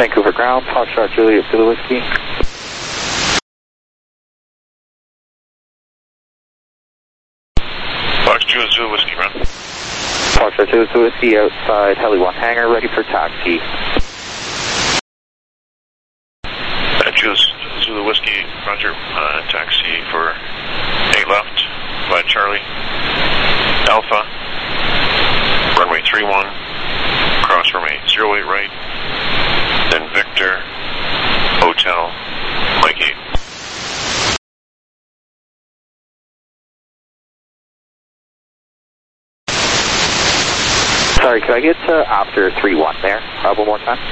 Vancouver ground, Foxtrot Juliet Zulu Whiskey. Fox Juliet Zulu Whiskey, run. Foxtrot Juliet Zulu Whiskey outside Heli 1 hangar, ready for taxi. Juliet Zulu Whiskey, roger, taxi for 8 left by Charlie. Alpha, runway 31, cross runway 08 right, then Victor, Hotel, Mike 8. Sorry, could I get after 3-1 there? One more time.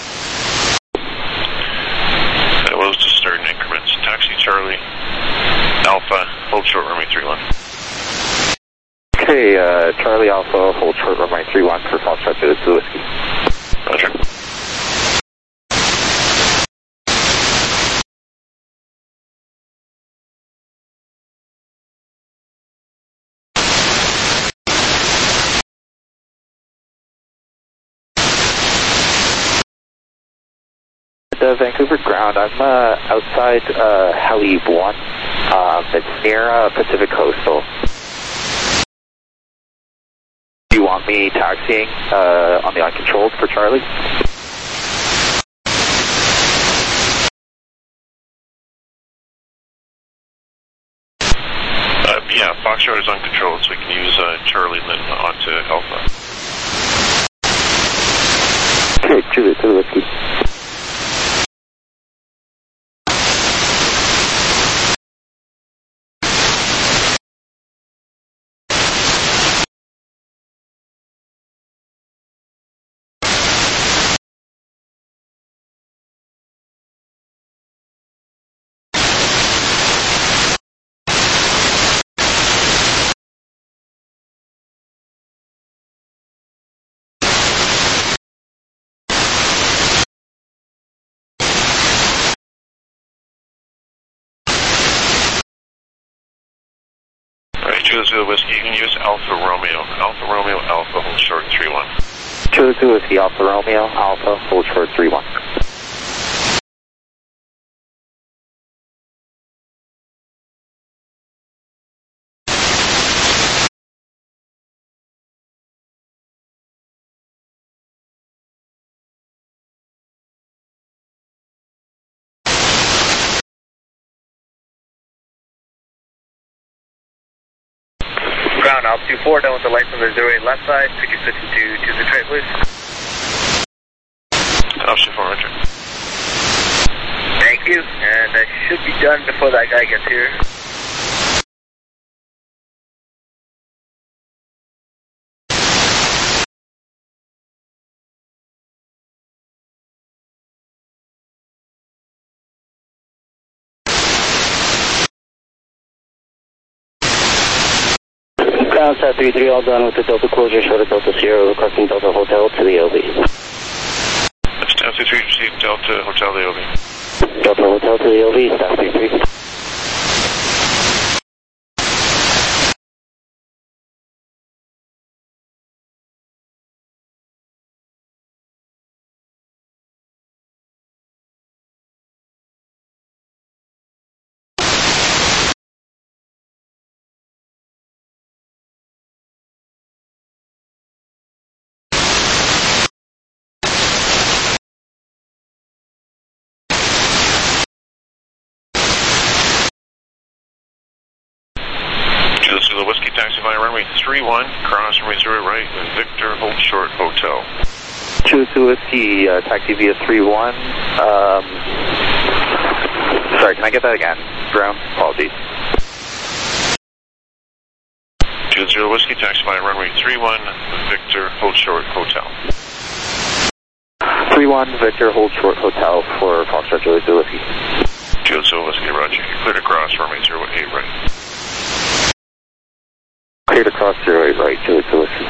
It was just certain increments. Taxi Charlie, Alpha, hold short runway 31. Okay, Charlie Alpha, hold short runway 31 for Foxtrot Juliet Zulu Whiskey. Roger. Vancouver ground, I'm outside Heli 1. It's near Pacific Coastal. Do you want me taxiing on the uncontrolled for Charlie? Yeah, Foxtrot is uncontrolled, so we can use Charlie and then onto Alpha. Okay, Juliet Zulu Whiskey. Juliet Zulu Whiskey, you can use Alpha Romeo. Alpha Romeo, Alpha, hold short 31. Juliet Zulu Whiskey, Alpha Romeo, Alpha, hold short 31. Ground Alpha 24, down with the lights on the 08 left side. Could you switch to Detroit, please? Alpha 4, roger. Thank you, and that should be done before that guy gets here. Ground Sat 33, all done with the Delta closure, short of Delta Sierra, requesting Delta Hotel to the LV. Staff 33, proceed Delta Hotel to the LV. Delta Hotel to the LV, Staff 33. Zulu Whiskey, taxi via runway 31, cross runway 0 right, and Victor, hold short, Hotel. Juliet Zulu Whiskey, taxi via 31. Sorry, can I get that again? Ground, apologies. Juliet Zulu Whiskey, taxi via runway 31, Victor, hold short, Hotel. 31, Victor, hold short, Hotel for Foxtrot Juliet Zulu Whiskey. Juliet Zulu Whiskey, roger. Cleared across runway 08 right. Cleared across 08 right, Juliet Zulu Whiskey.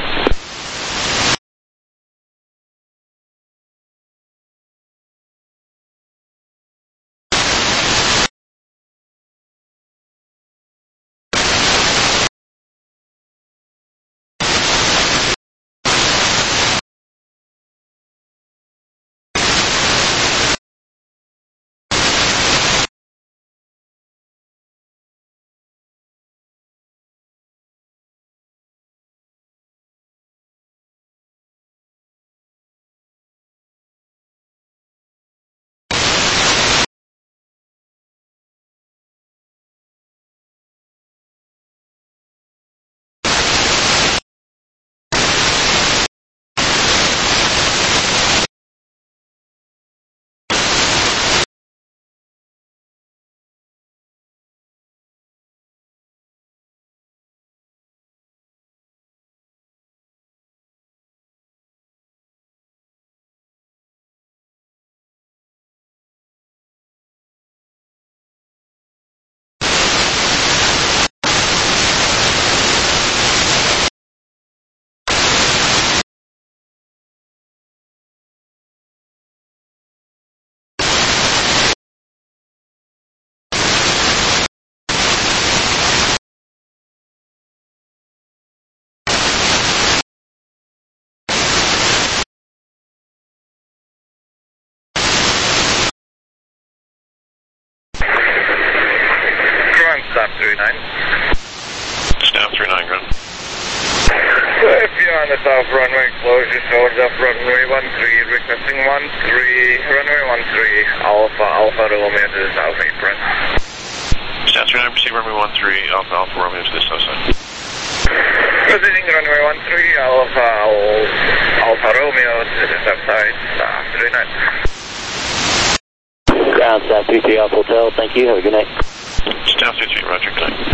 stop 39. Staff 39, ground. If you're on the south runway, closure showed up runway 13, requesting 13, runway 13, Alpha Romeo to the south apron. Staff 39, proceed runway 13, Alpha Romeo to the south side. Proceeding runway 13, Alpha Romeo to the south side, staff 39. Ground staff 33 Alpha Hotel, thank you, have a good night. Staff 33, roger, good night.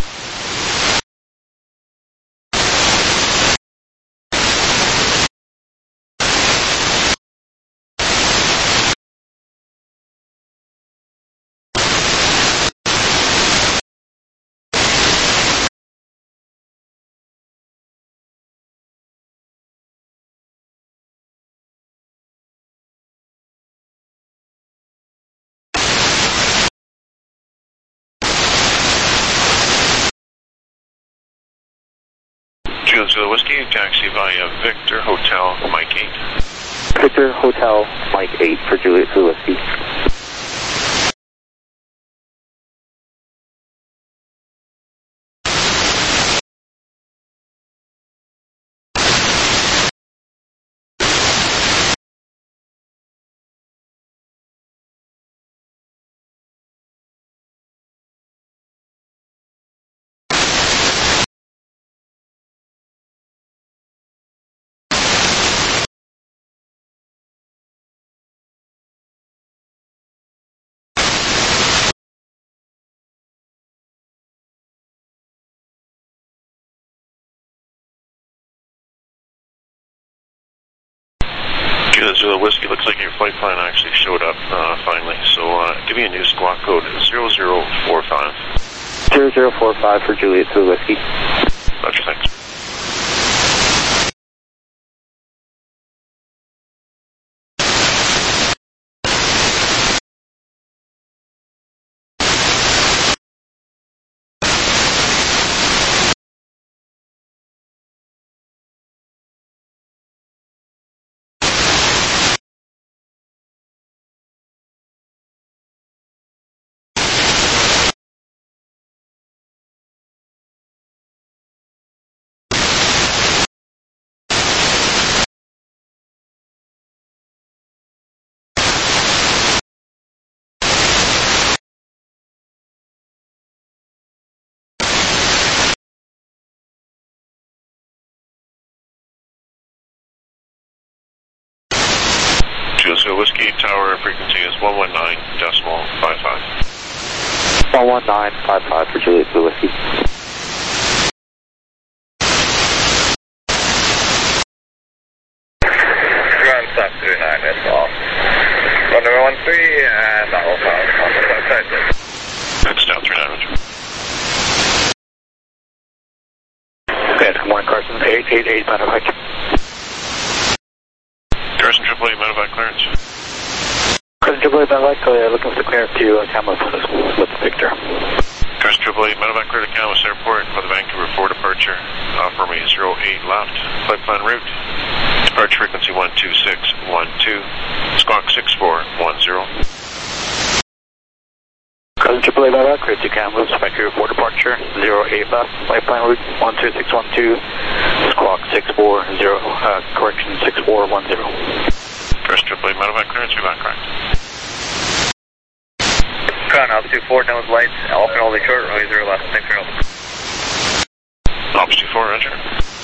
Juliet Whiskey, taxi via Victor Hotel, Mike 8. Victor Hotel, Mike 8 for Juliet Whiskey. Juliet Whiskey, looks like your flight plan actually showed up finally, so give me a new squawk code, 0045. 0045 for Juliet Whiskey. Roger, thanks. Juliet Whiskey, tower frequency is 119.55. 119.55 for Juliet Whiskey. Ground stop 39, that's all. Runway 13 and Alpha on the south side. Staff 39, roger. Okay, good morning, Carson, 888 Medevac. Carson AAA, medevac clearance. Carson AAA Medevac, looking for the clearance to Kamloops with Victor. Carson AAA, medevac clear to Kamloops Airport for the Vancouver 4 departure. Offer me 08 left. Flight plan route. Departure frequency 12612. Squawk 6410. Carson AAA Medevac, clear to Kamloops, Vancouver 4 departure, 08 left. Flight plan route 12612. Squawk 640, correction 6410. Carson AAA, medevac clearance, you're back correct. Ground altitude 4, down with lights, Alpha only short, runway 0 left, thanks for help. Altitude 4, roger.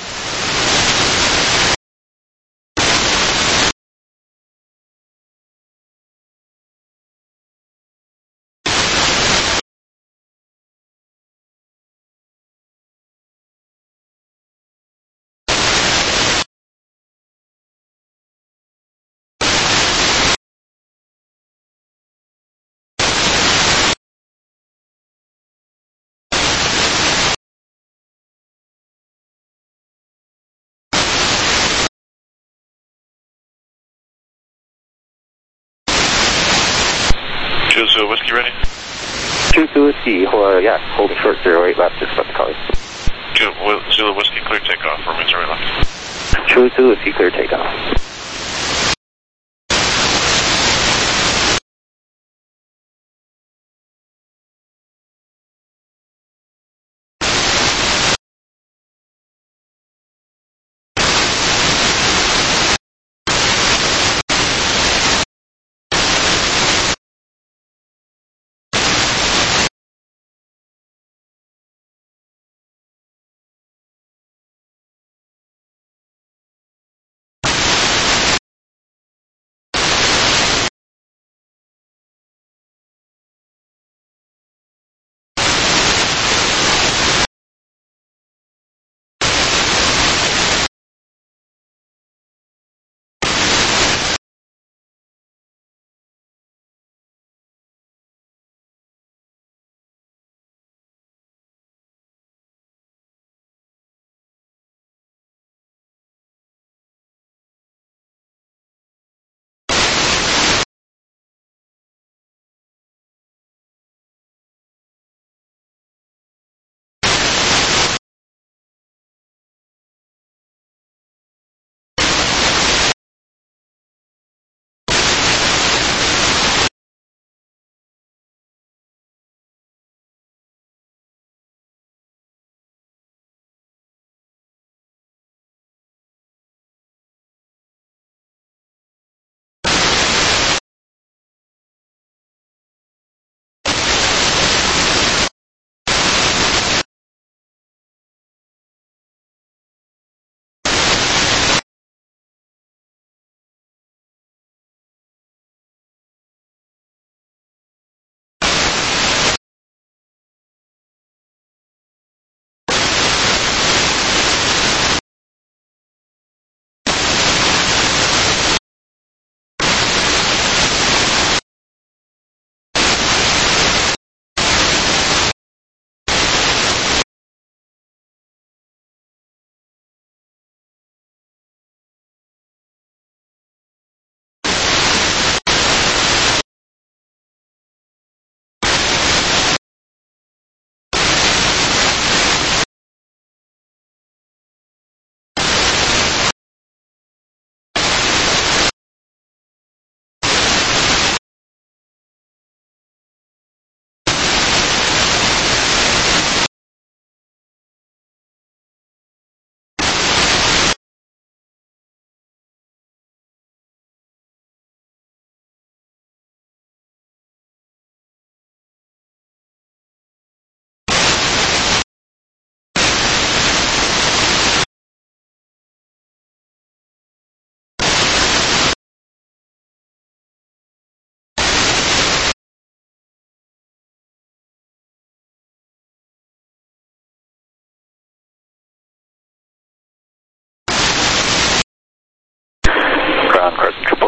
Juliet Whiskey ready? Juliet Whiskey, holding short 08 left, just left the car. Juliet Whiskey, clear takeoff for me, 0 left. Juliet Whiskey, clear takeoff.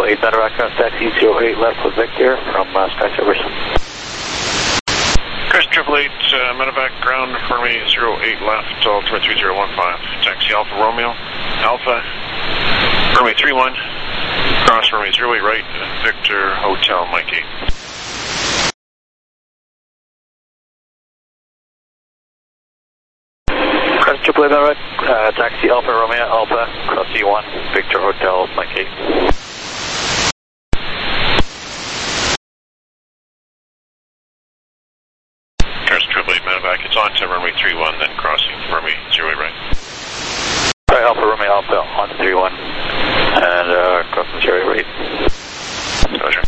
8 Medevac, taxi 08 left with Victor from Skysavers. Chris 888, Medevac ground for me 08 left, altimeter 3015. Taxi Alpha Romeo, Alpha, Romeo 31, cross Romeo 08 right, Victor Hotel Mike 8. Chris 888 Medevac, taxi Alpha Romeo, Alpha, cross E1, Victor Hotel Mike 8. Medevac, it's on to runway 31, then crossing runway 08 right. Right, Alpha Romeo Alpha on to 31 and crossing 08 right. Roger.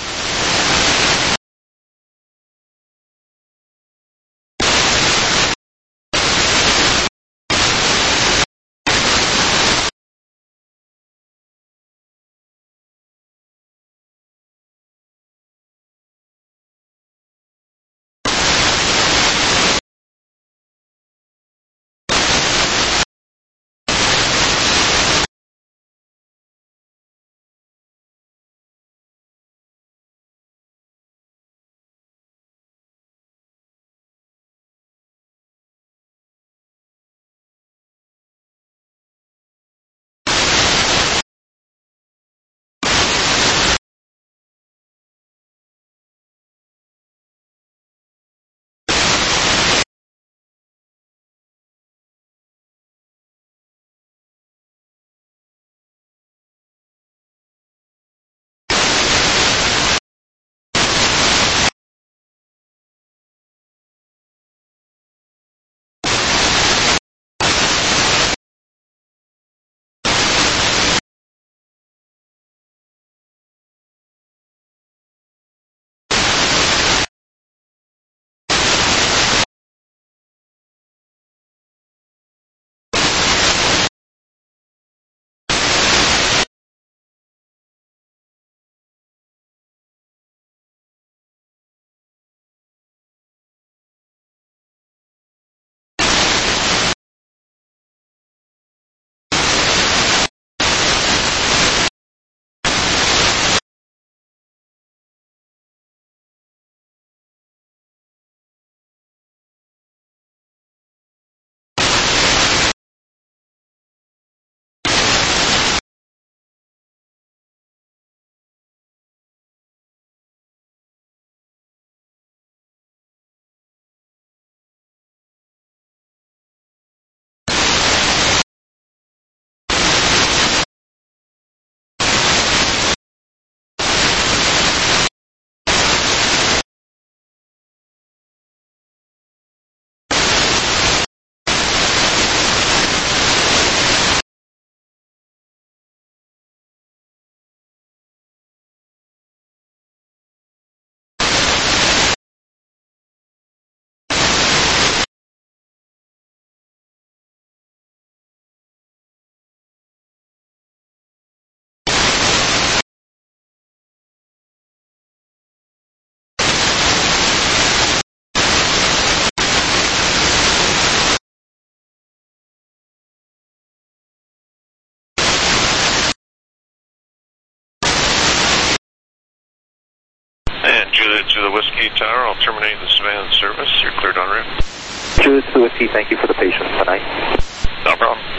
And Juliet to the Whiskey Tower, I'll terminate the surveillance service. You're cleared en route. Juliet to the Whiskey, thank you for the patience tonight. No problem.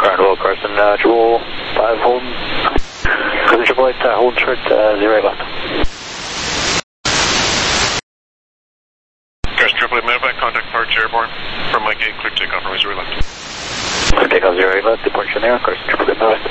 Ground well, Carson, Triple 5 holding. Carson Triple 8, holding short, 0 left. Carson Triple 8, medevac, contact departure airborne. From Mike 8, clear takeoff from 0 left. Clear takeoff 0 left, departure there, Carson Triple 8, medevac.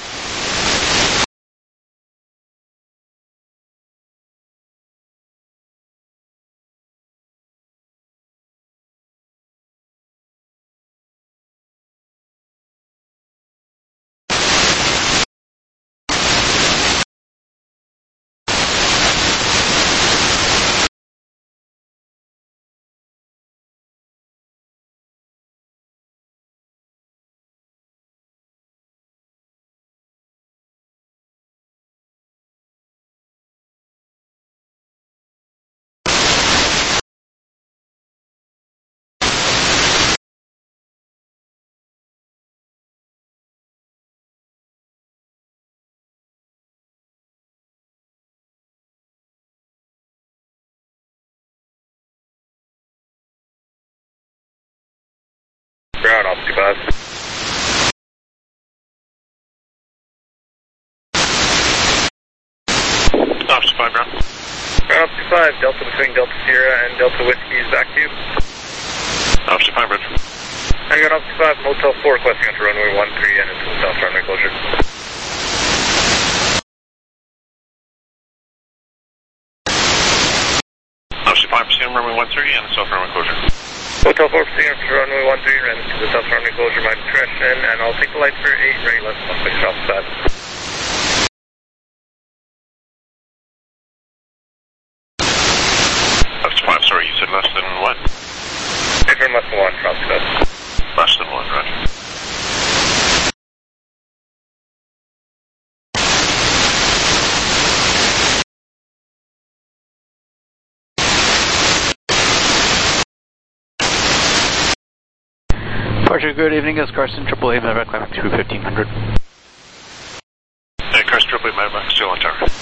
Ground, Officer 5. Officer 5, ground. Ground, Officer 5, Delta between Delta Sierra and Delta Whiskey is back to you. Officer 5, roger. Hang on, Officer 5, Motel 4 requesting onto runway 13 and into the south runway closure. Officer 5, proceeding runway 13 and the south runway closure. Motel 4 proceeding onto runway 13 and into the south runway closure, my discretion, and I'll take the lights for 8 ready left 16 Officer 5. Officer 5, sorry, you said less than what? Different less than 1, Officer 5. Less than 1, roger. Departure, good evening, it's Carson Triple 8, medevac, climbing through 1500. Hey, Carson Triple 8, medevac, still on tower.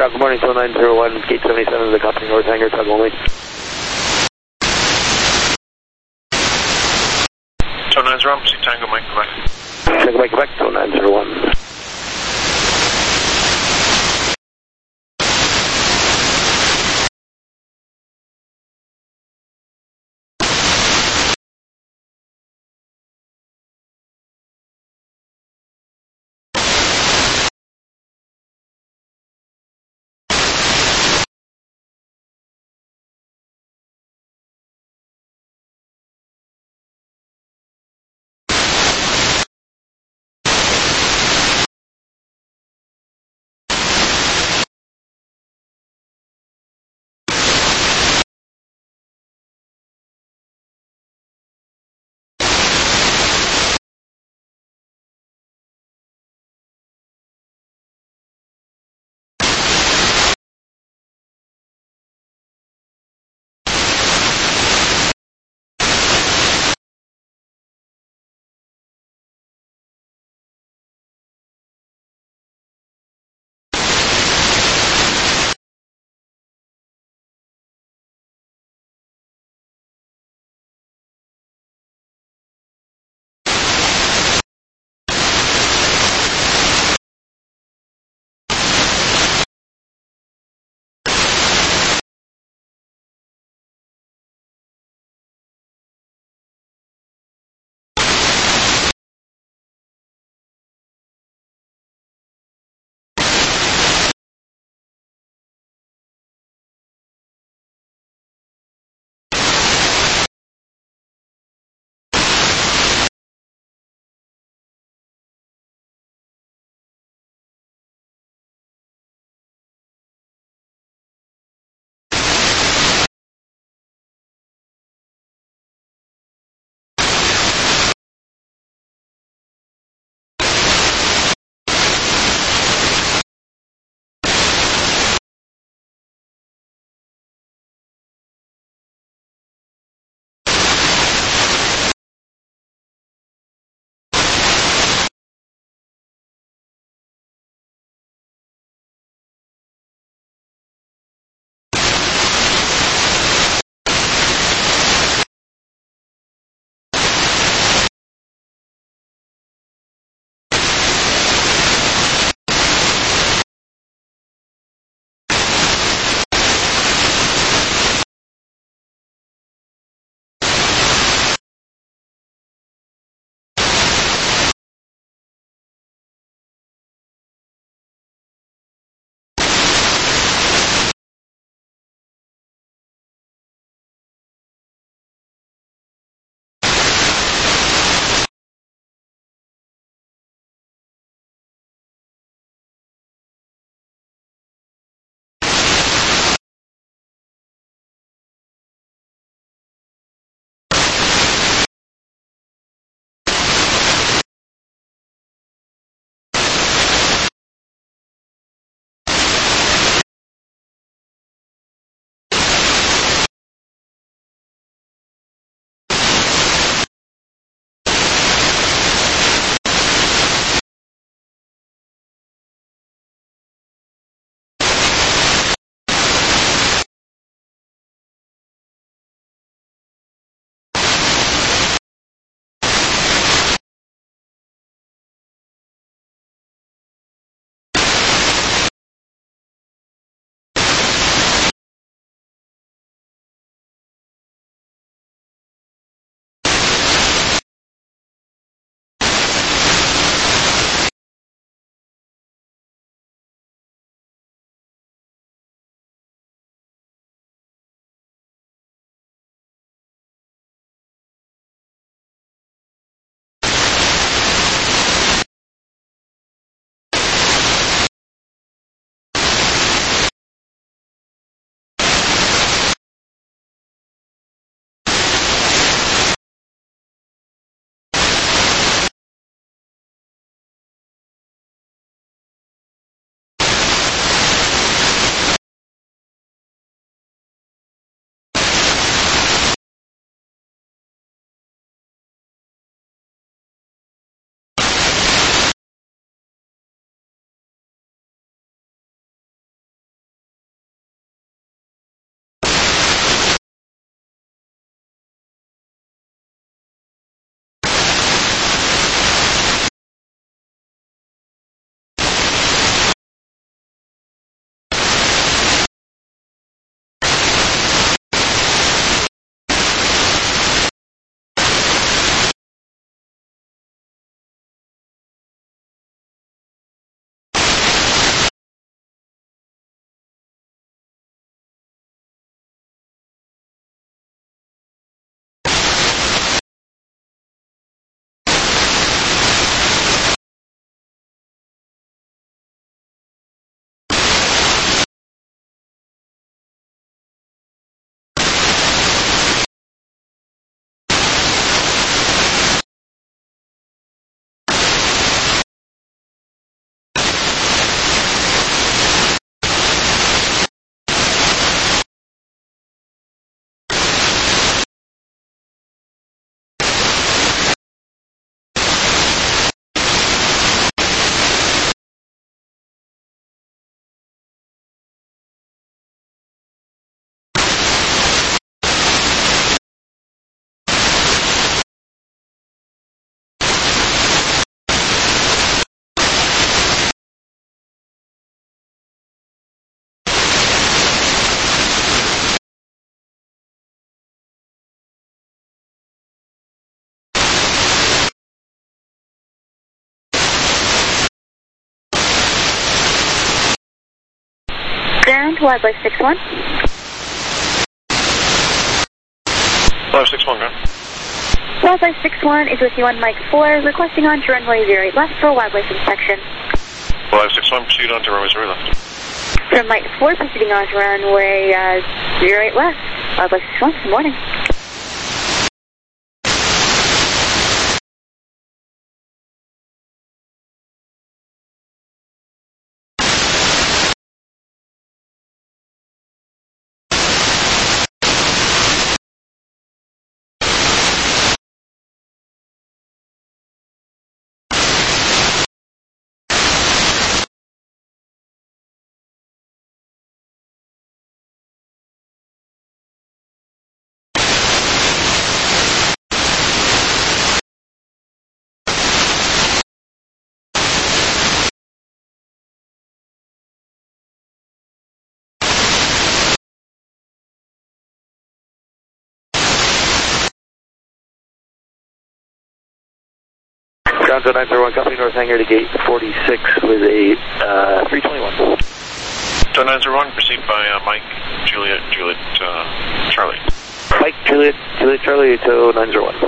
Good morning, 0901, gate 77 of the company North Hangar, tug only. 0901, see Tango Mike Quebec. Tango Mike Quebec, 0901. ground, Wildlife 61. Wildlife 61, ground. Wildlife 61 is with you on Mike 4, requesting on to runway 08 left for wildlife inspection. Wildlife 61, proceed on to runway 0 left. From Mike 4, proceeding on to runway 08 left. Wildlife 61, good morning. Ground 901, company North Hangar to gate 46 with a 321. 901, proceed by Mike, Juliet, Charlie. Mike, Juliet, Charlie to 901.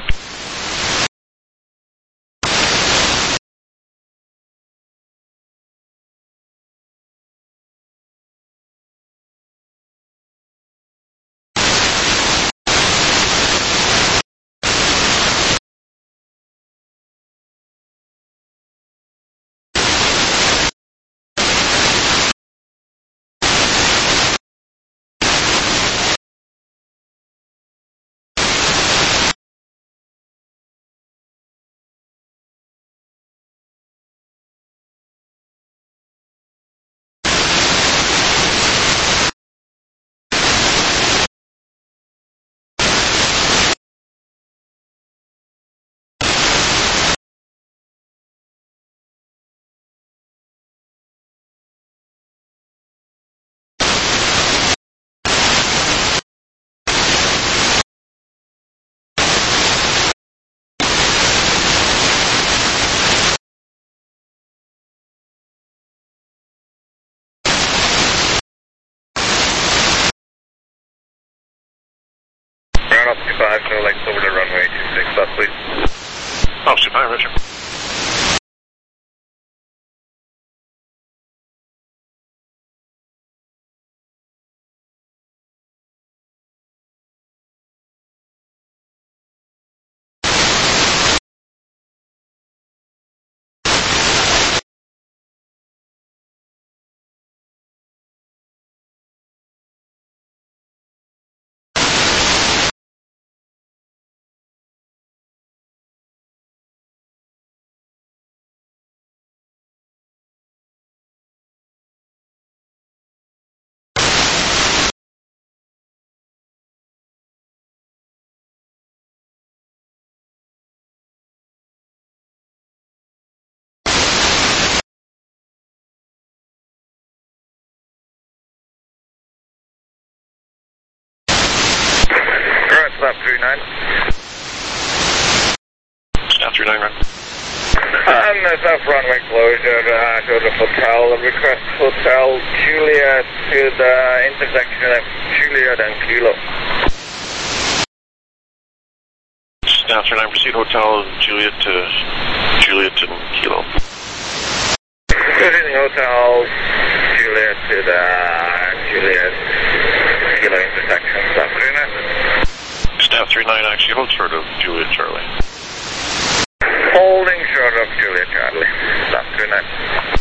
Ground up to 5, no lights over the runway 26 left, please. Officer 5, Roger. Stop 39. Stop 39, run. On the south runway closure to the hotel, request Hotel Juliet to the intersection of Juliet and Kilo. Stop 39, proceed Hotel Juliet and Kilo. Good evening, Hotel Juliet to the Juliet Kilo intersection. Stop 39. Staff 39 actually holds short of Juliet Charlie. Holding short of Juliet Charlie. Stop 39.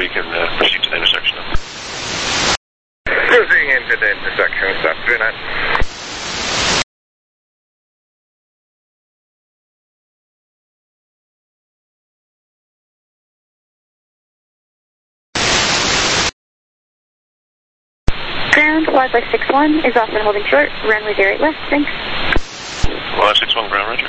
you can proceed to the intersection. Cruising into the intersection, stop 39. Ground, flag by 61 is off and holding short. Runway 08 left, thanks. Flag 61, ground, roger.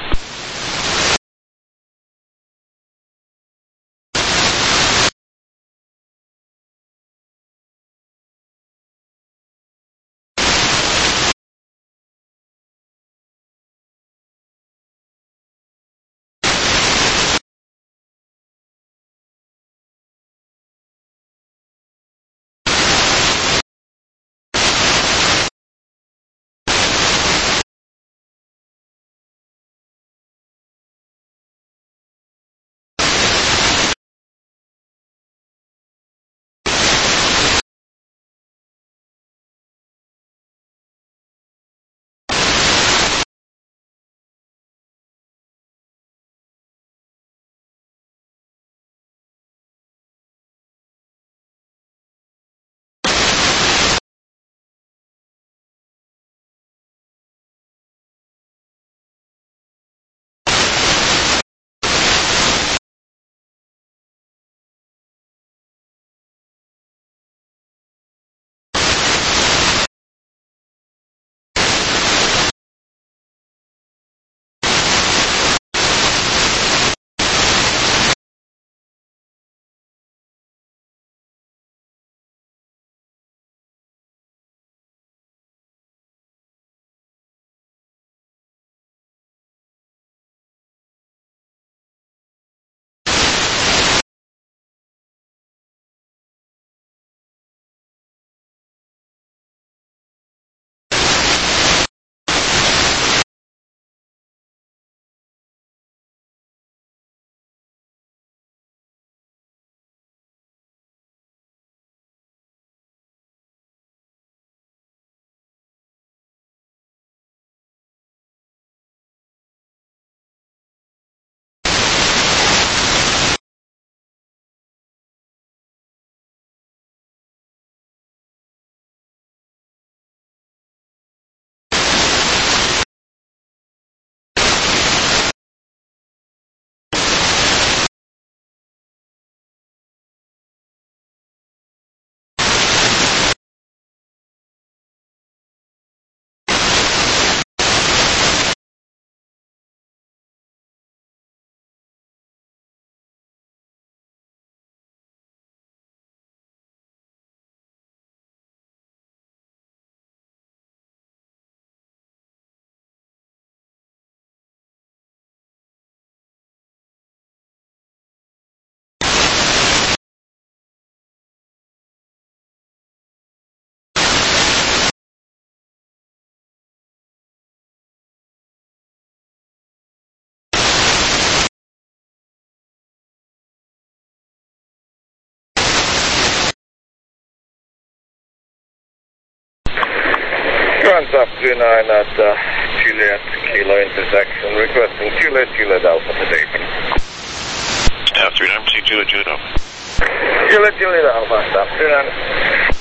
Stop 29 at Juliet Kilo intersection, requesting Juliet Alpha to Dayton. Staff 39, proceed Juliet Alpha. Juliet Alpha, stop 29.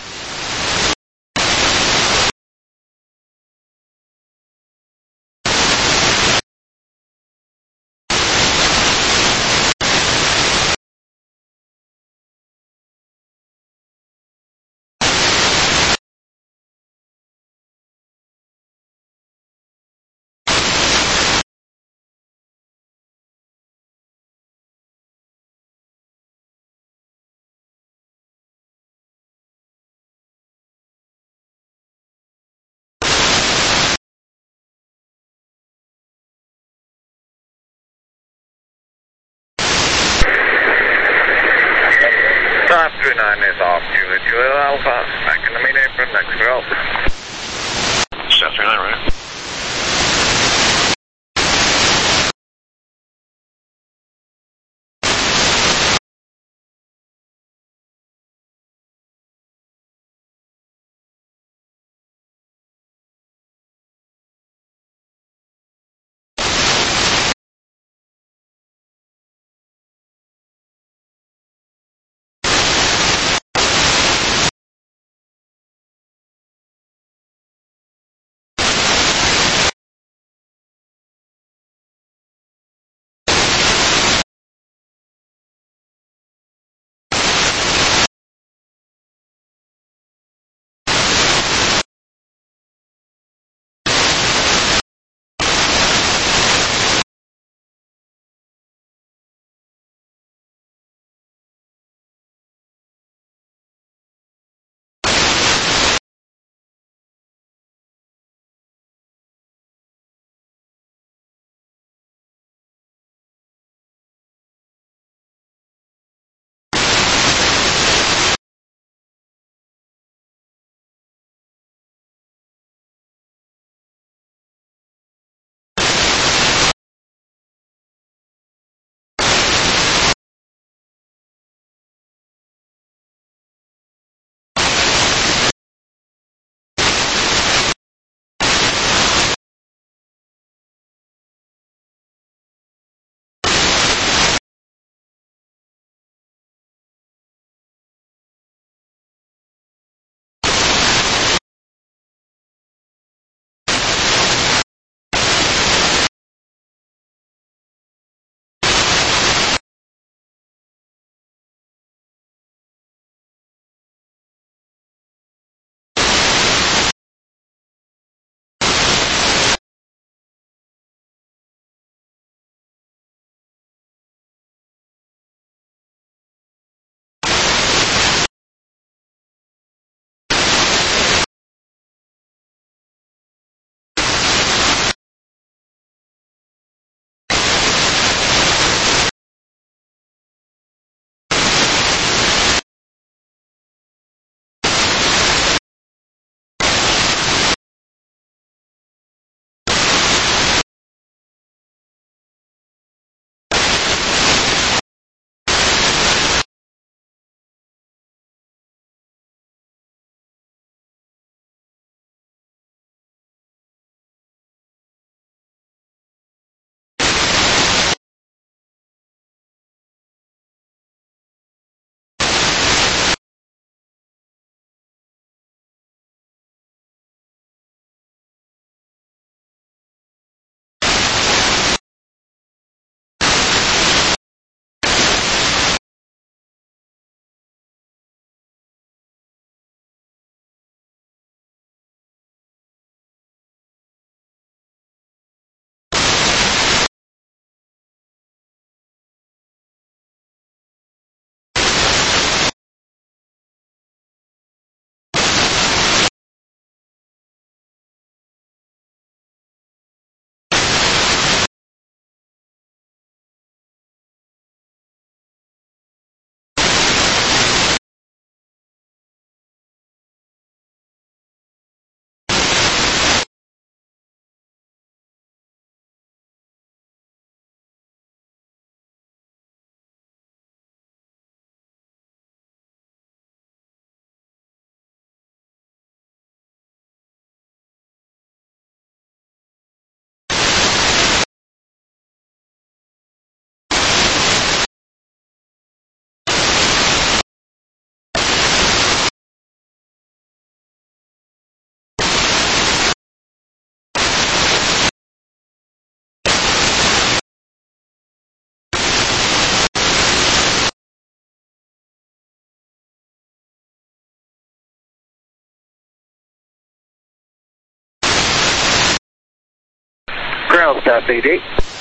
Ground Staff 88.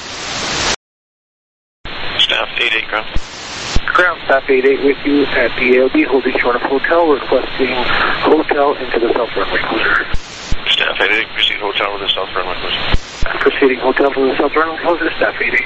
Staff 88, ground. Ground Staff 88 with you at the ALB, holding short of hotel, requesting hotel into the south runway closure. Staff 88, proceed hotel with the south runway closure. Proceeding hotel to the south runway closure, Staff 88.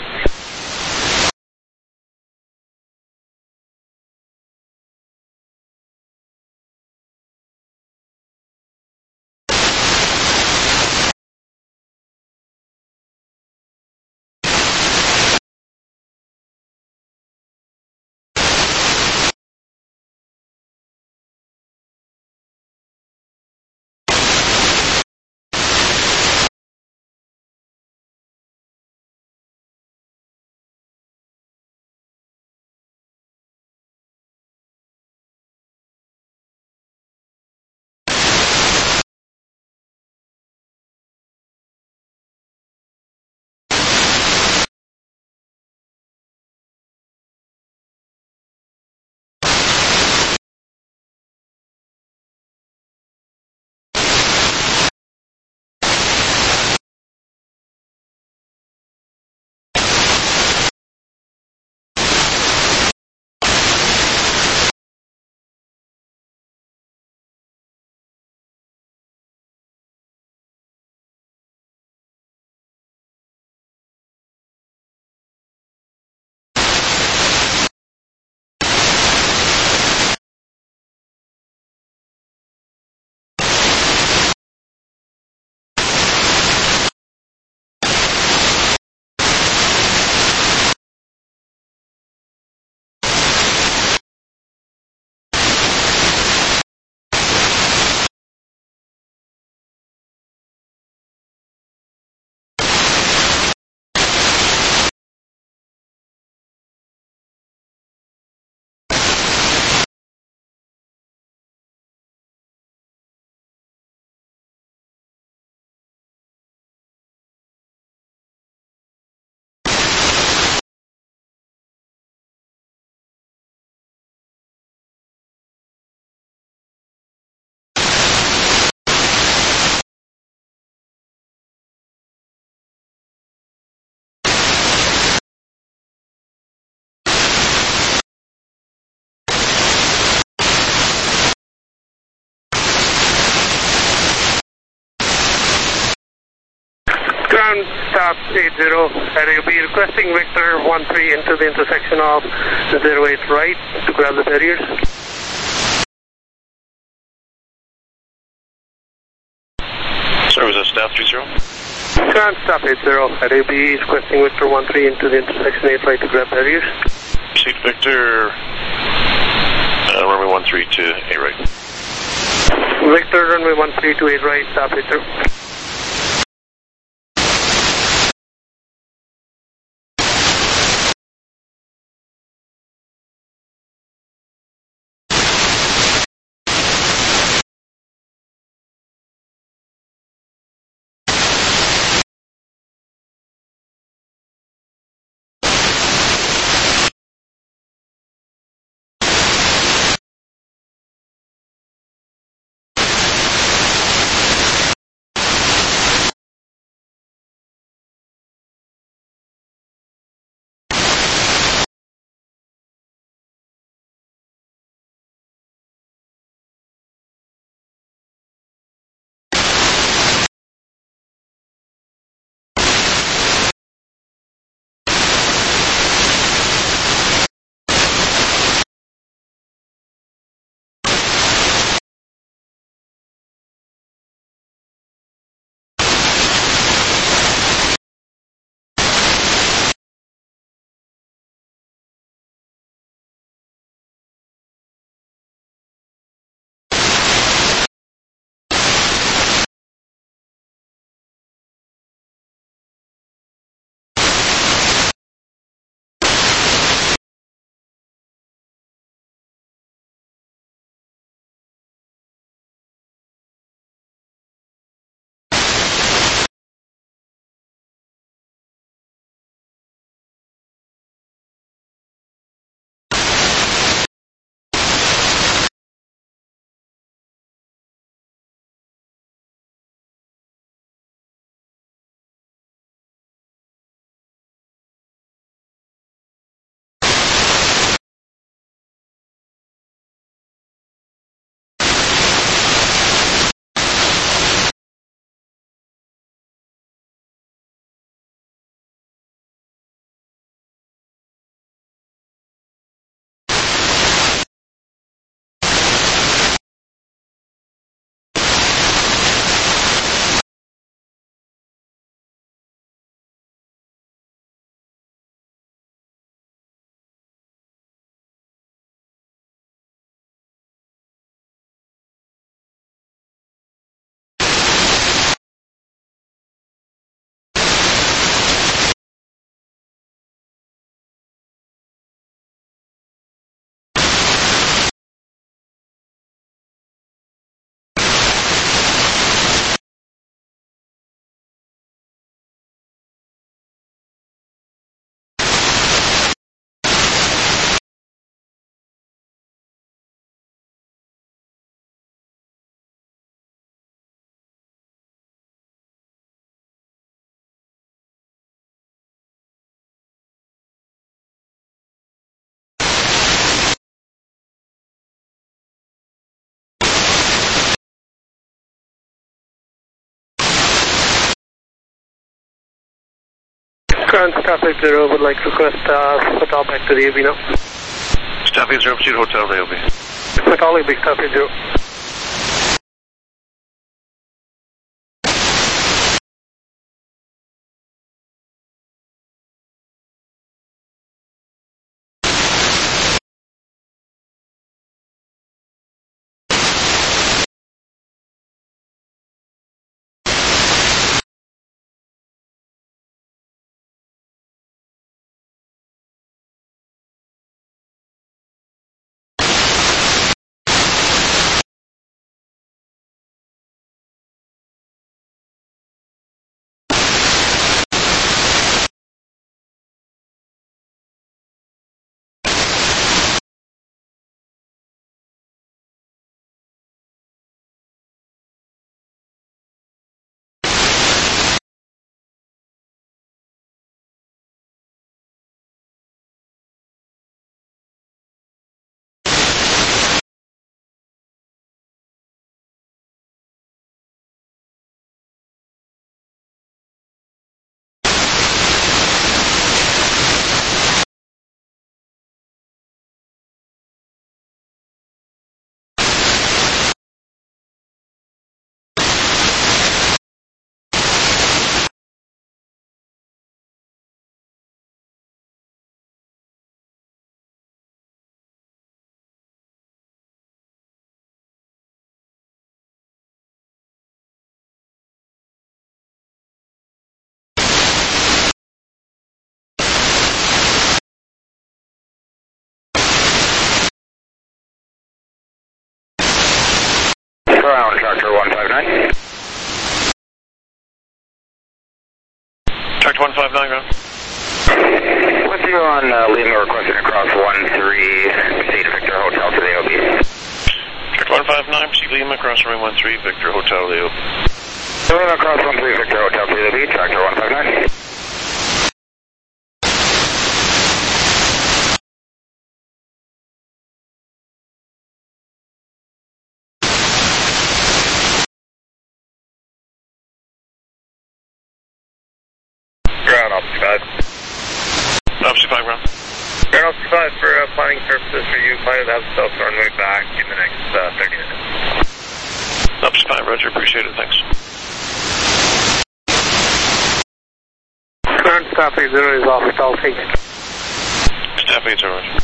Ground Staff 80, and you'll be requesting Victor 13 into the intersection of 08 right to grab the barriers. Sorry, was that Staff 30? Ground Staff 80, and you'll be requesting Victor 13 into the intersection 8 right to grab barriers. Proceed Victor, runway 13 to 8 right. Victor, runway 13 to 8 right, Staff 80. Ground Staff 80 would like to request hotel back to the AOB now. Staff 80, proceed hotel to AOB. Hotel AOB, Staff 80. Ground, Tractor 159. Tractor 159, ground. With you on Lima requesting across 13, proceed Victor Hotel to the AOB. Tractor 159, proceed Lima, cross runway 13, Victor Hotel to the AOB. Lima cross 13, Victor Hotel to the AOB, Tractor 159. Ground, Officer 5. Officer 5, ground. Ground, Officer 5, for planning purposes for you, plan to have self runway back in the next 30 minutes. Officer 5, roger, appreciate it, thanks. Ground Staff 80 is off hotel H. Staff 80, roger.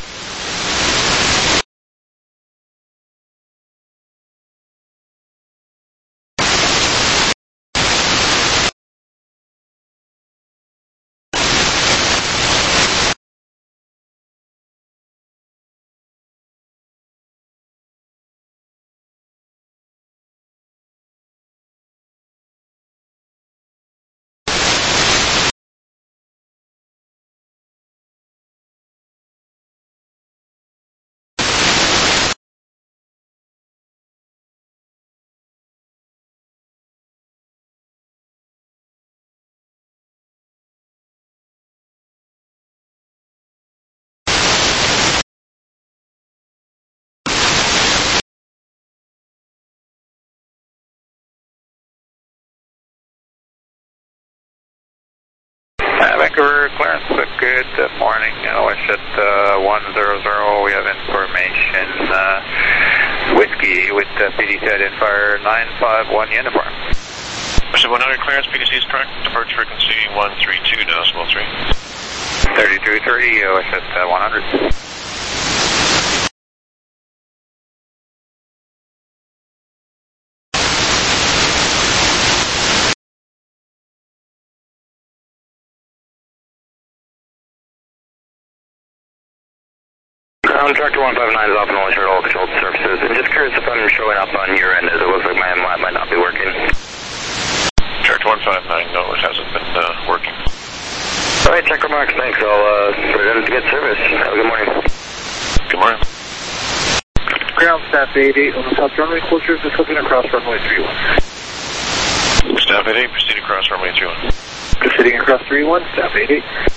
Vancouver clearance, good morning. Wish at 100, we have information. Whiskey with PDC identifier 951 uniform. Wish at 100 clearance, PDC is correct. Departure frequency 132, decimal 3. 3230, wish at 100. Tractor 159 is off and only short all controlled surfaces. I'm just curious if I'm showing up on your end, as it looks like my MLAT might not be working. Tractor 159, no, it hasn't been working. All right, check remarks, thanks. I'll put it in to get service. Have a good morning. Good morning. Ground Staff 80 on the south runway closure, just looking across runway 31. Staff 80, proceed across runway 31. Proceeding across 31, Staff 80.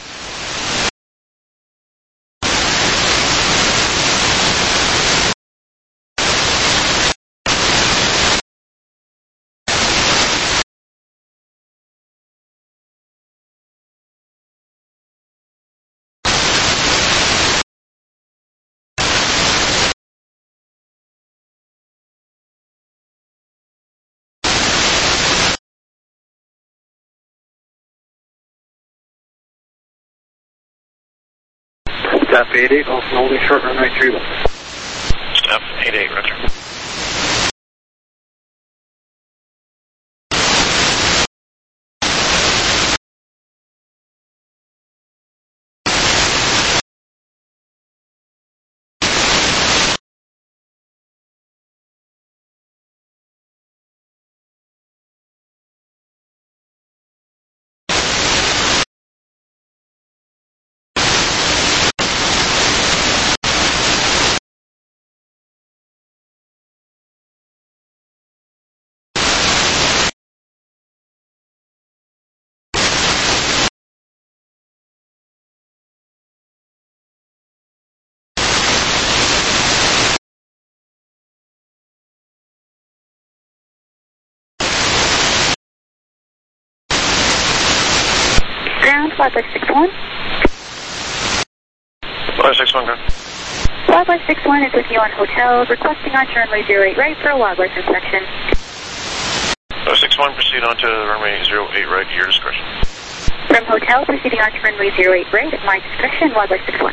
Staff 88, also holding short runway 31. Staff 88, roger. Ground, Flyboy 61. Flyboy 61, go. Flyboy 61 is with you on hotel, requesting on runway 08 right for a wildlife inspection. Flyboy 61, proceed on to runway 08 right, at your discretion. From hotel, proceeding on to runway 08 right at my discretion, Flyboy 61.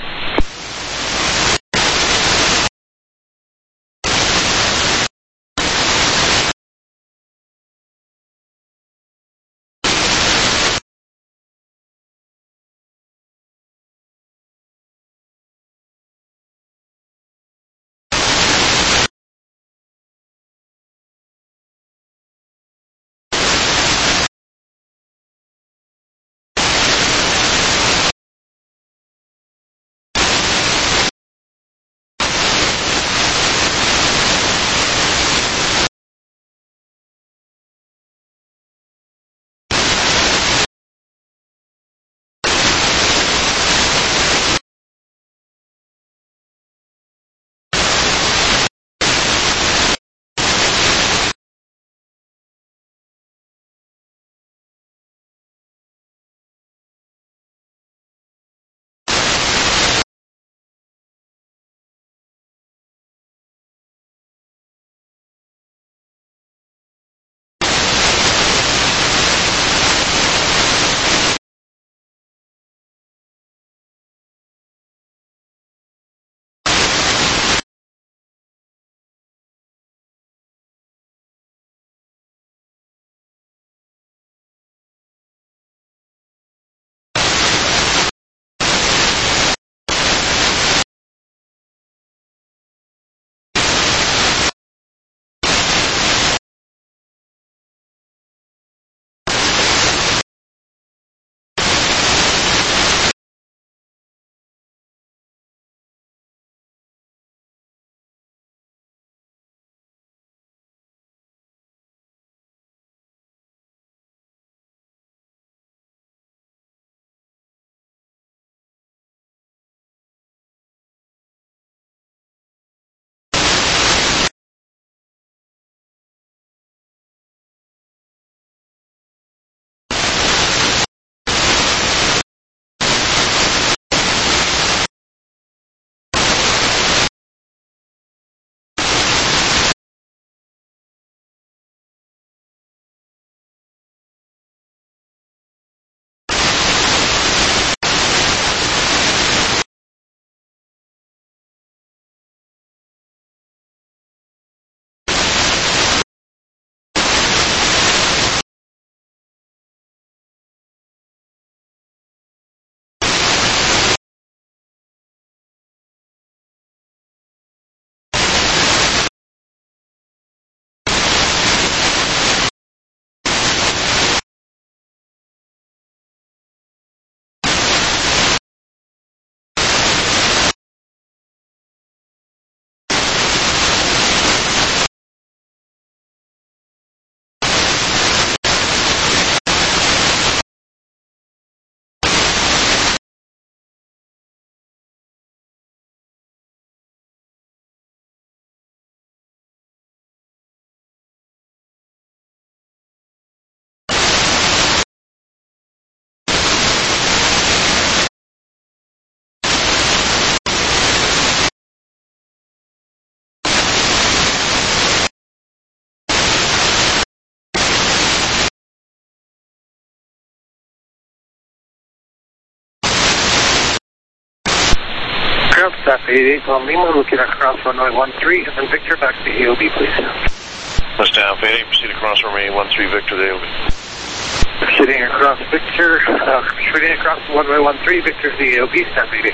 Ground Staff 88 on Lima, looking across runway 13, and then Victor back to AOB, please. Staff 88, proceed across runway 13, Victor to AOB. Proceeding across runway 13, Victor to AOB, Staff 88.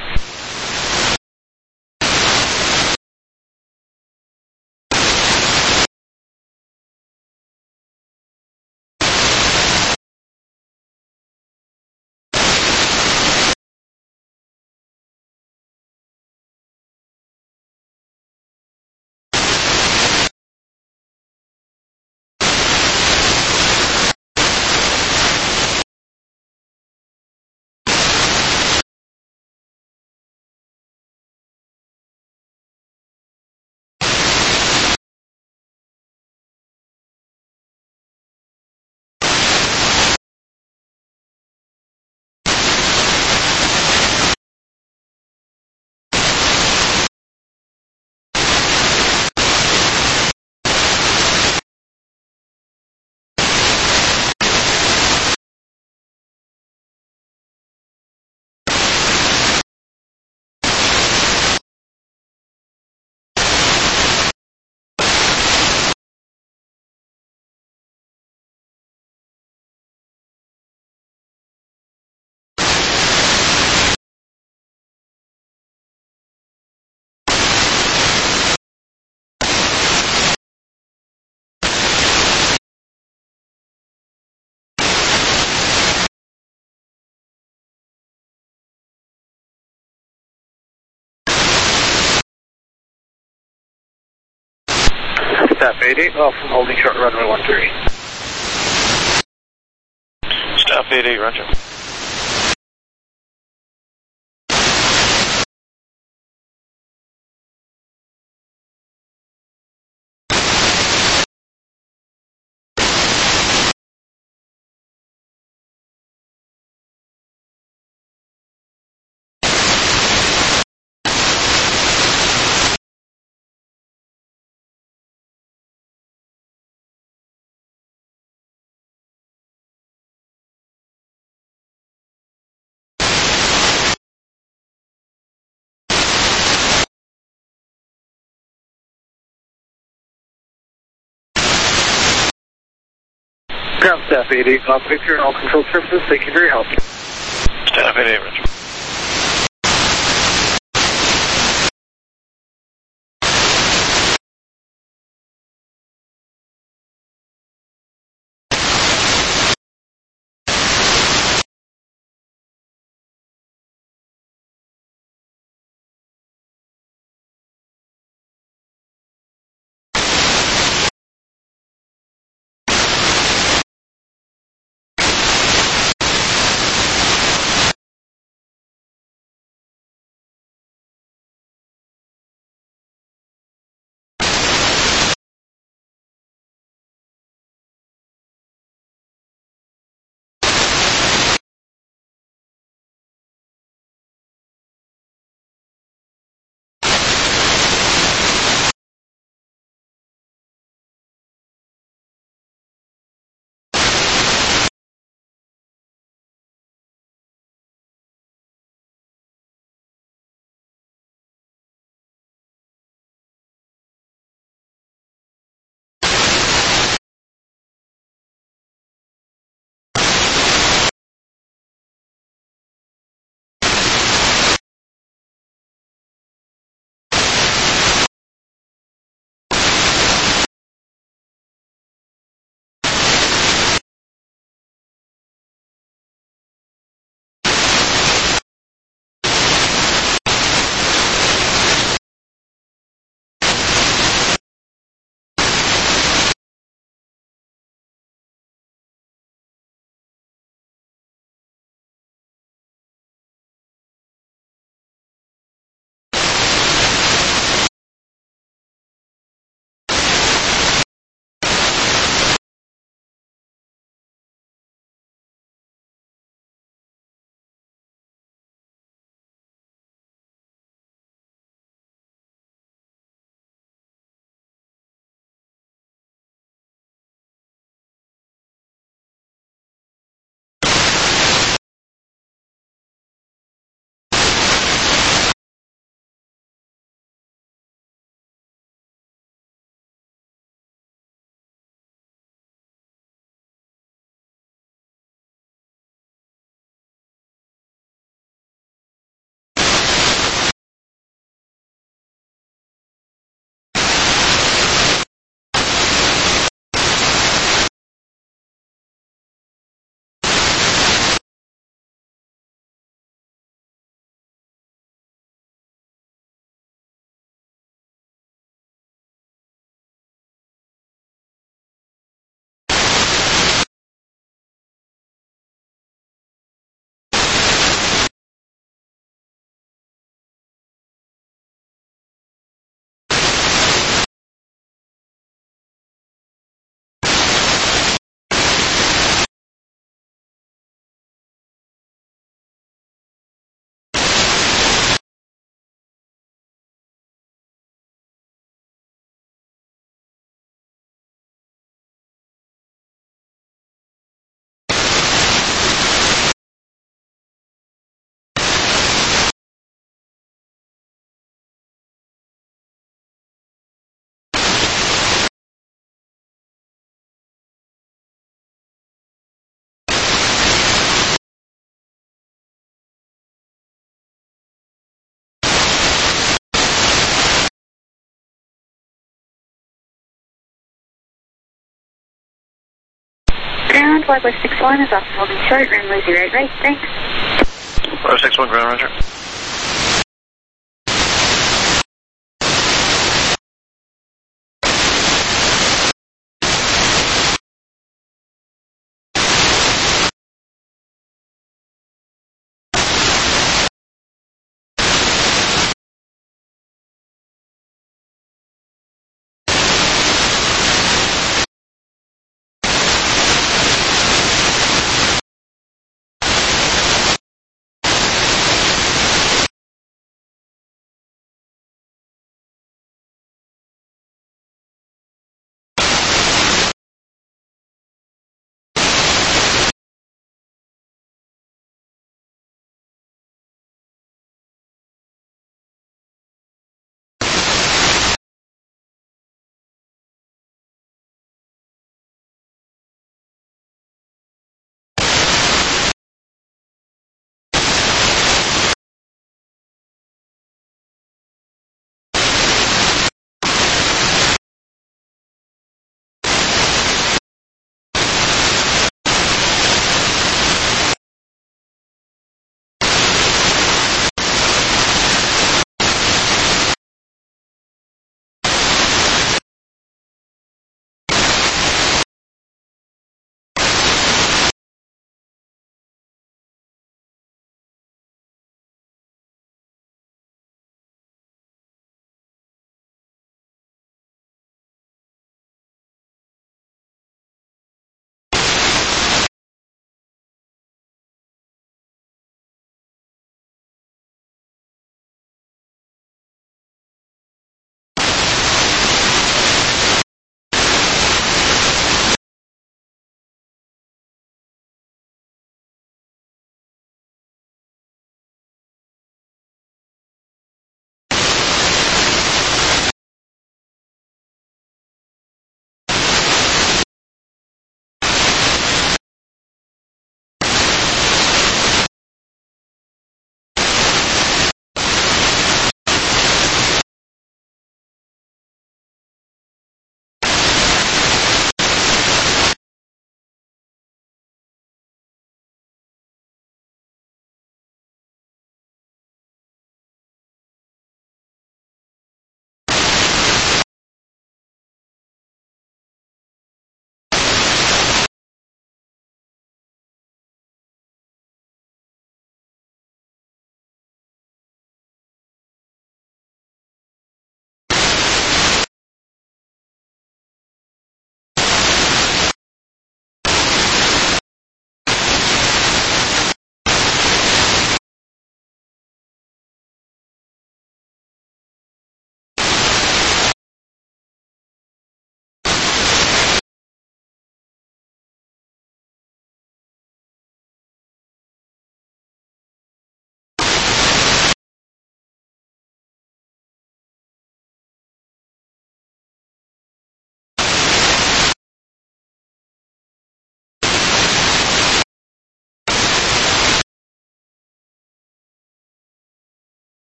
Staff 88, off from holding short runway 13. Staff 88, roger. Ground Staff 88, off Victor and all control surfaces, thank you for your help. Staff 88, roger. Flight 61 is off holding short, runway 08 right, thanks. 61 ground, roger.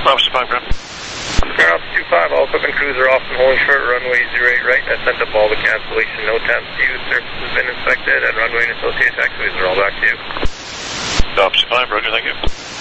Officer 5 ground. Ground 25, all equipment crews are off and holding short runway 08 right. I sent up all the cancellation no temps to you. Surface has been inspected and runway and associated taxiways are all back to you. Officer 5, roger, thank you.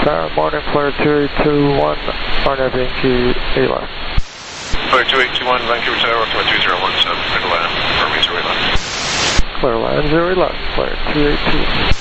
Morning, flare 2821, RNAV Yankee 8 left. Flare 2821, Vancouver Tower, welcome to 2017, clear land, Burmese 08 left. Clear land 08 left, flare 2821.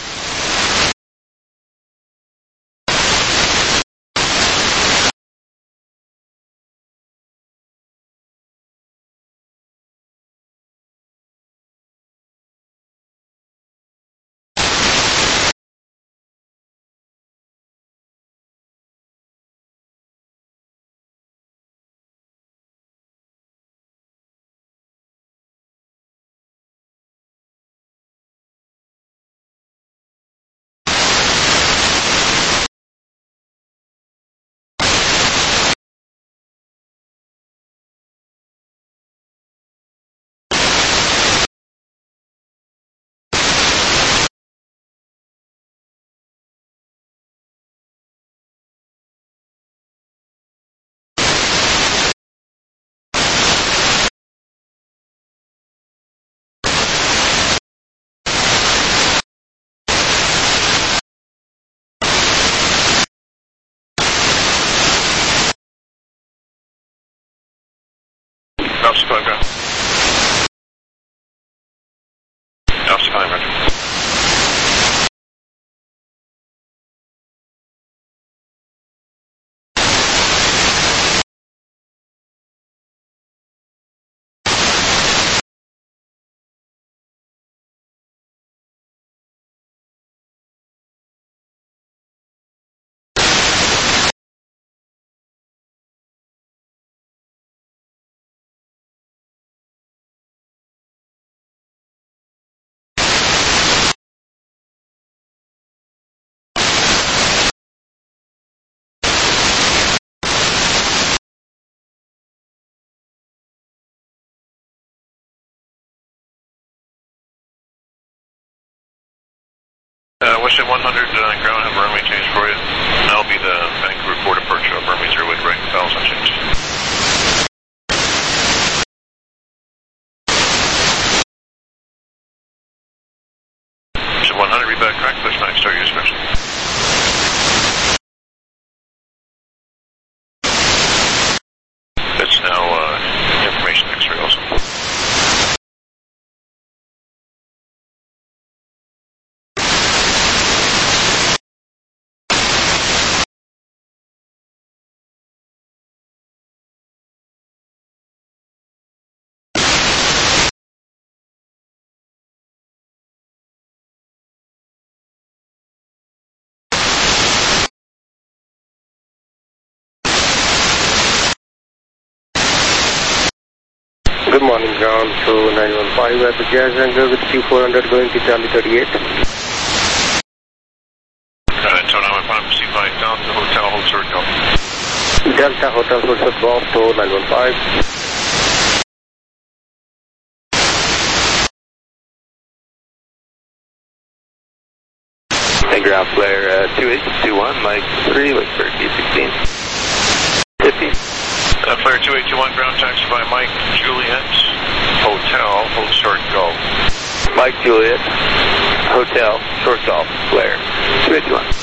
Alpha Supply ground. Alpha Supply, roger. Western 100 ground, have a runway change for you. And that'll be the Vancouver Port departure of Burmese 08 right, vowels unchanged. Western 100, read back, crack, push back, start your inspection. That's now information X-ray also. Good morning, ground, so 915 at the Jazz Anchor with Q400 going to Charlie 38. Tower 915, proceed by down to Hotel, hold short golf. Delta Hotel, hold short golf, to 915. And ground flare 2821, Mike 3, wait for D16. 50. Flare 2821, ground taxi by Mike Juliet, Hotel, hold short golf. Mike Juliet, Hotel, short golf, flare 2821.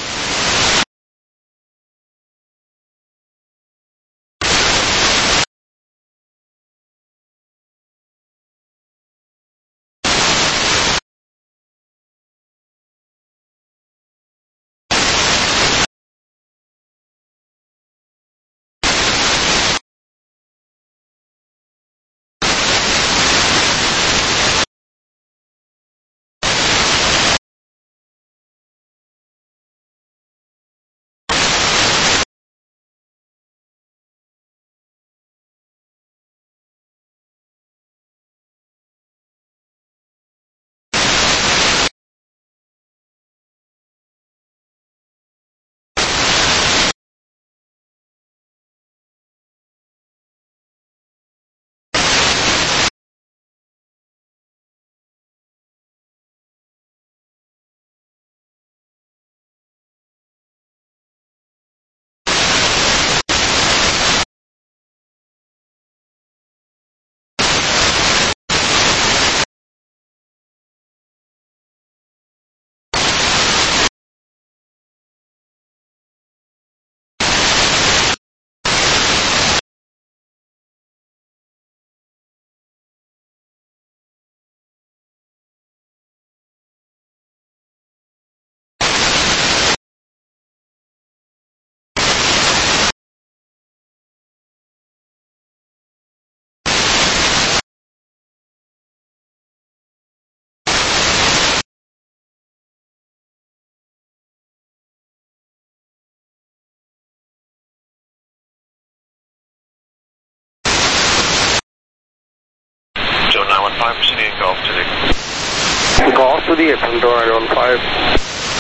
15 proceeding in Golf today. Golf to the apron door at 15.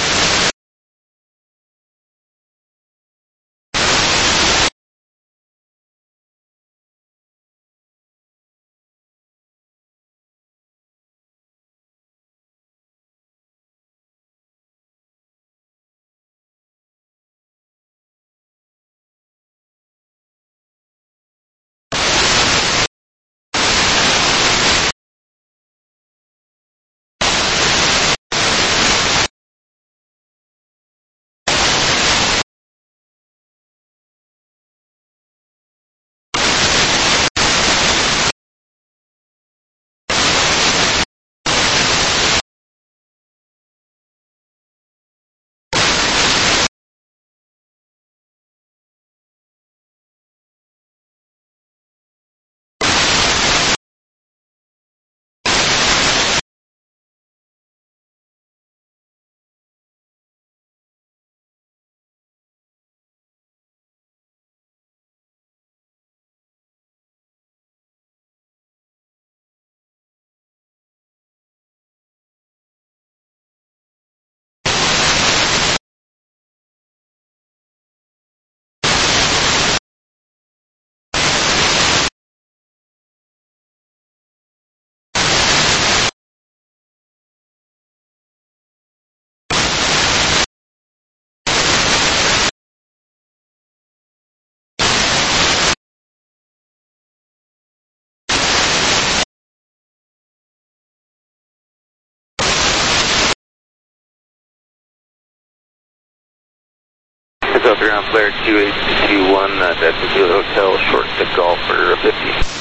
South ground flare 2821, that's the Hotel, short to Golf for 50.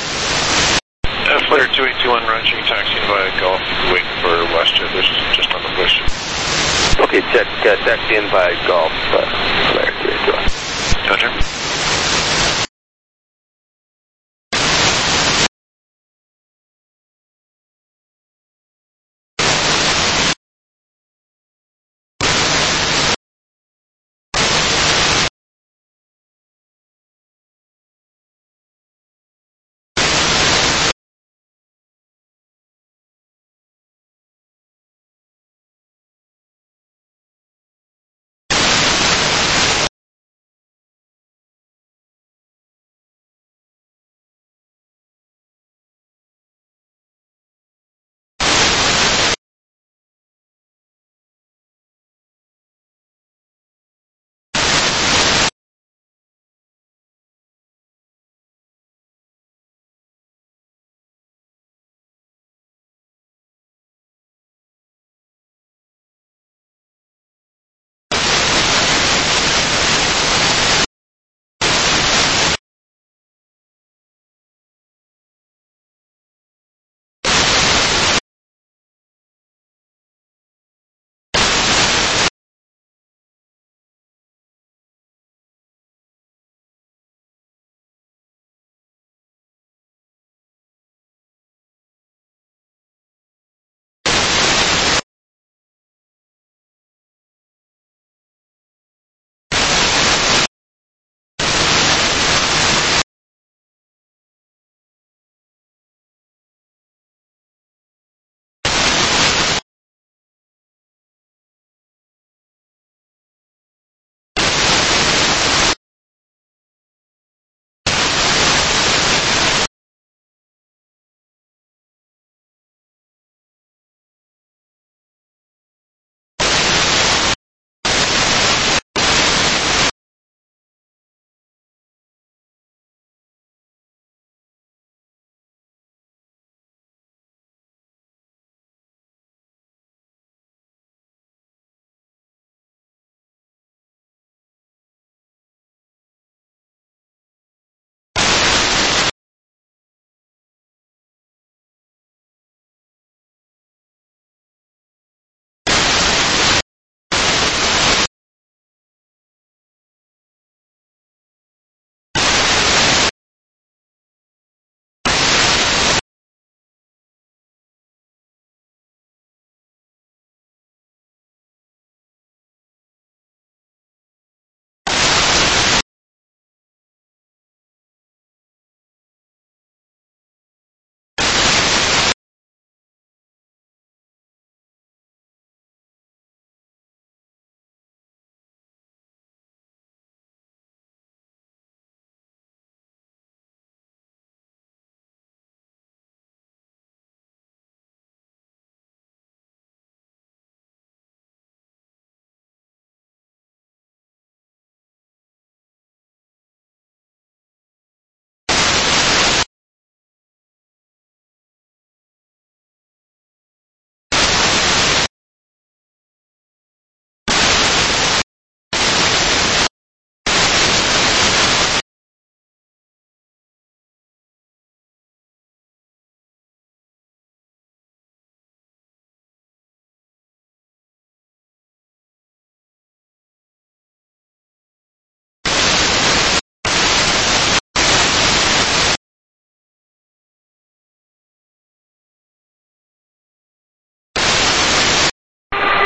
Flare 2821, Roger, taxiing via Golf, waiting for WestJet, this is just on the push. Okay, check, taxi in by Golf, flare 2821. Roger.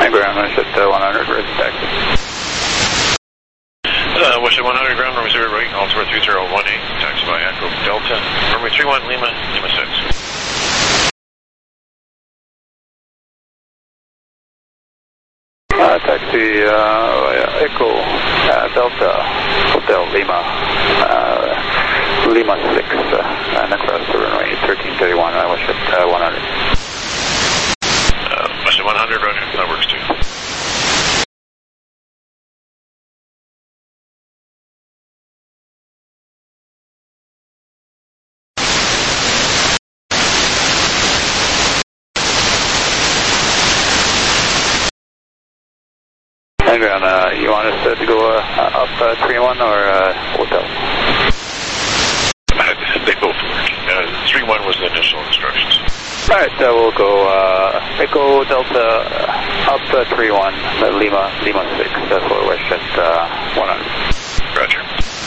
And ground, Westjet 100, ready taxi. Westjet 100, ground, runway 0 right, altimeter 3018, taxi by Echo Delta, runway 31, Lima, Lima 6. Taxi Echo Delta Hotel Lima Lima 6 and across the runway 1331 Westjet 100. Westjet 100, roger, that works too. And ground, you want us to go up 3-1 or hotel? They both work. 3-1 was the initial instructions. Alright, we'll go Echo Delta up 3-1 Lima 6 for Westjet 100. Roger.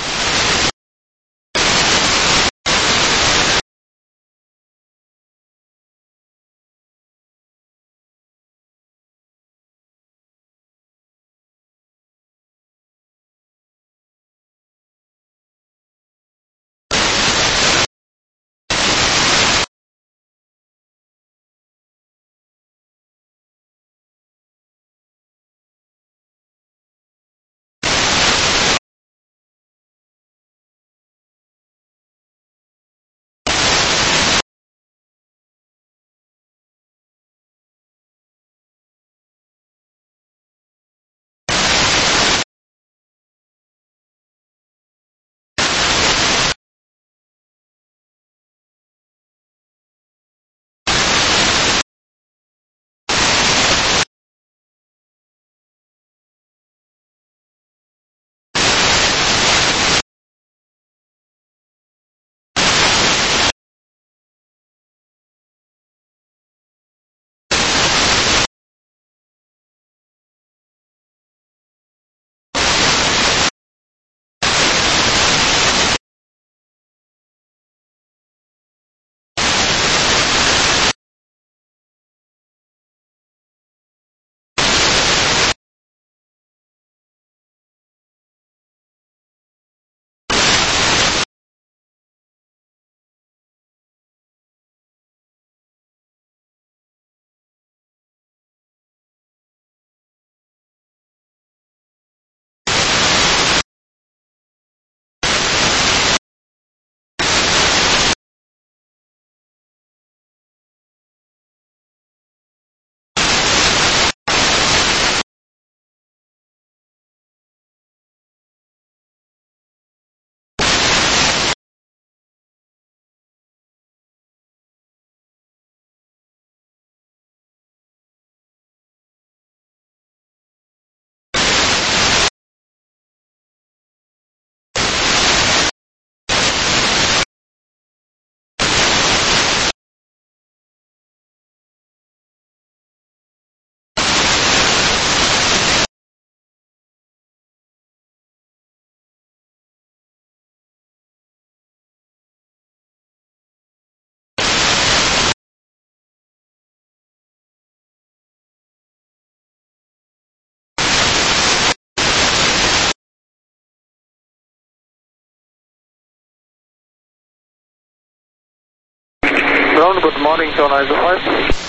Ground, good morning, Town ISO 5.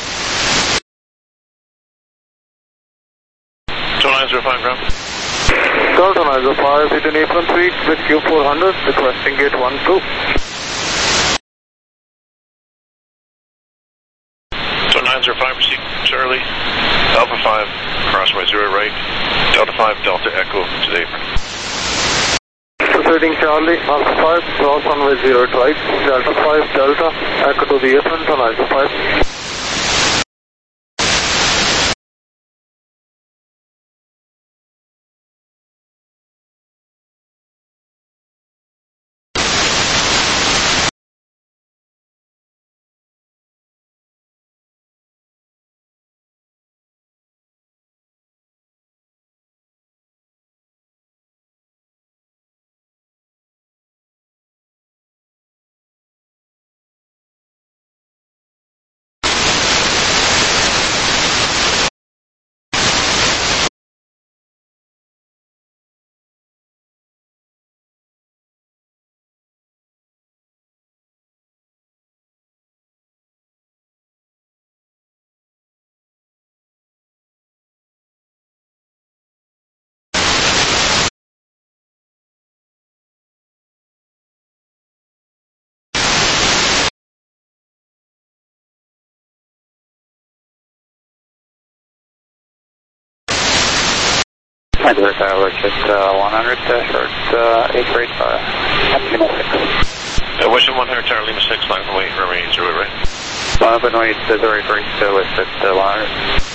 Town ISO 5, ground. Town ISO 5, hit an apron 3 with Q400, requesting gate 1-2. Town 905, proceed Charlie, Alpha 5, crossway 0 right, Delta 5, Delta Echo to the apron. Proceeding Charlie, Alpha 5, cross runway 0 right, Delta 5, Delta, Echo to the apron, Town ISO 5. Vancouver Tower, just 100, short 8 rate, Lima 6. Western 100 Tower, Lima 6, line from weight, remaining 0 right. Line from weight, 0 rate, west at 100.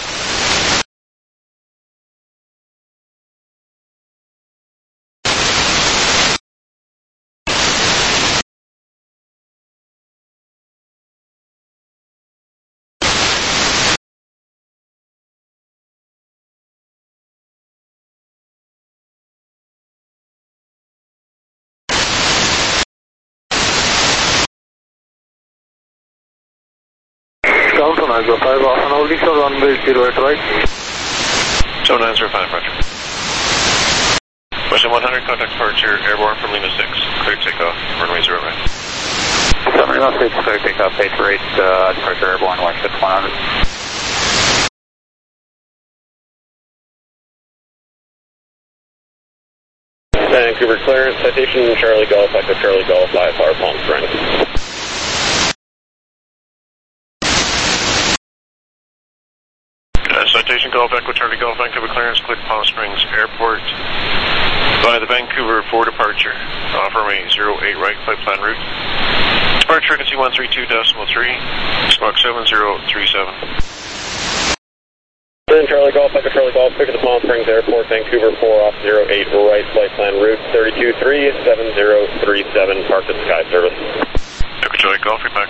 Ground 905, off and holding short runway 08 right. 0905, roger. Western 100, contact departure, airborne from Lima 6, clear takeoff, runway 0 right. Lima 6, clear takeoff, 8 rate, departure airborne, west at 100. Vancouver clearance, citation Charlie Golf, Echo Charlie Golf, IFR Palm Springs. Citation Golf, Echo Charlie Golf, Vancouver clearance, cleared Palm Springs Airport by the Vancouver for departure. Offer me 08 right, flight plan route. Departure frequency 132.3, squawk 7037. Charlie Golf, Echo Charlie Golf, pick at the Palm Springs Airport, Vancouver 4 off 08 right, flight plan route 3237037, park at Sky Service. Echo Charlie Golf, back